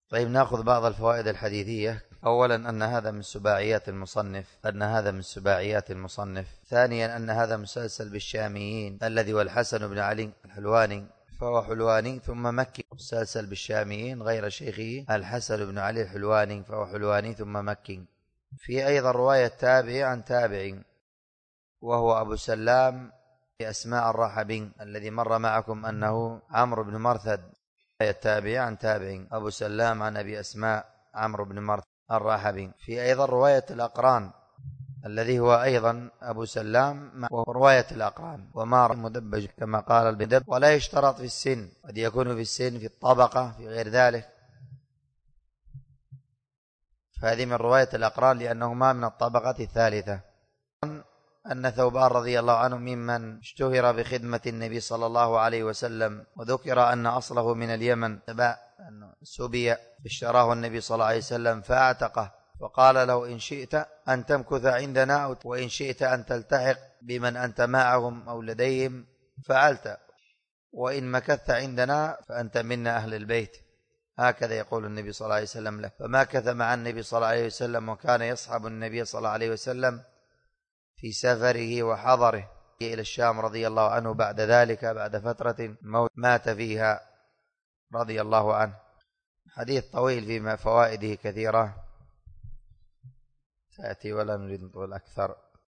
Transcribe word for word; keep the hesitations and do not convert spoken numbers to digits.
طيب نأخذ بعض الفوائد الحديثية. أولا أن هذا من سباعيات المصنف أن هذا من سباعيات المصنف ثانيا أن هذا مسلسل بالشاميين الذي هو الحسن بن علي الحلواني فهو حلواني ثم مكي، مسلسل بالشاميين غير شيخه الحسن بن علي الحلواني فهو حلواني ثم مكي. في أيضا رواية تابعي عن تابعي وهو أبو سلام بأسماء الرحبي الذي مر معكم أنه عمرو بن مرثد، التابعي عن تابعي أبو سلام عن أبي أسماء عمرو بن مرثد الرحبي. في أيضا رواية الأقران الذي هو أيضا أبو سلام ورواية الأقران وما مدبج كما قال البدب، ولا يشترط في السن، قد يكون في السن في الطبقة في غير ذلك، فهذه من رواية الأقران لأنهما من الطبقة الثالثة. أن ثوبان رضي الله عنه ممن اشتهر بخدمة النبي صلى الله عليه وسلم، وذكر أن أصله من اليمن، سبي اشتراه النبي صلى الله عليه وسلم فاعتقه، فقال له إن شئت أن تمكث عندنا وإن شئت أن تلتحق بمن أنت معهم أو لديهم فعلت، وإن مكثت عندنا فأنت منا أهل البيت. هكذا يقول النبي صلى الله عليه وسلم له، فمكث مع النبي صلى الله عليه وسلم وكان يصحب النبي صلى الله عليه وسلم في سفره وحضره إلى الشام رضي الله عنه. بعد ذلك بعد فترة مات فيها رضي الله عنه. حديث طويل فيما فوائده كثيرة تأتي ولا نريد نطول أكثر.